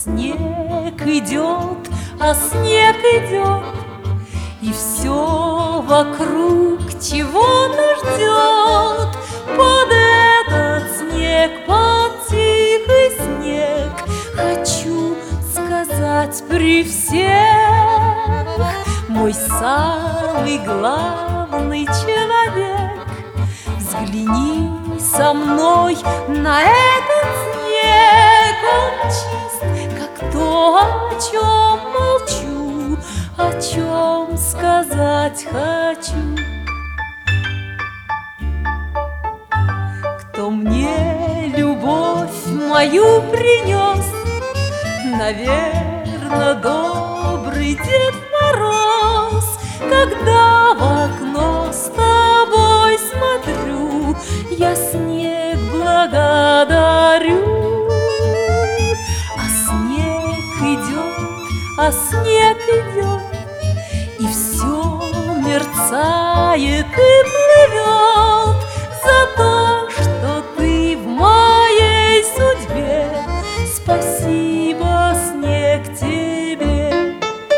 снег идет, а снег идет, и все вокруг чего-то ждет. Под этот снег, под тихий снег, хочу сказать при всех: мой самый главный человек, взгляни со мной на этот снег. Он чист, как то, о чем молчу, о чем сказать хочу. Кто мне любовь мою принес? Наверно, добрый Дед Мороз. Когда в окно с тобой смотрю, я снег благодарю. А снег идет, а снег идет, и все мерцает и плывет за то, что ты в моей судьбе. Спасибо, снег, тебе.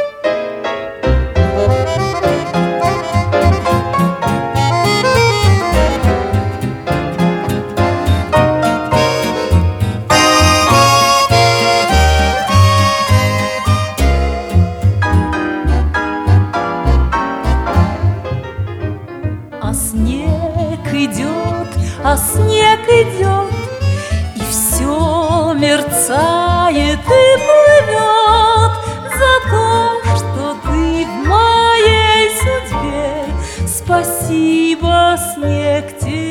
А снег идет, а снег идет, и все мерцает и плывет за то, что ты в моей судьбе. Спасибо, снег, тебе.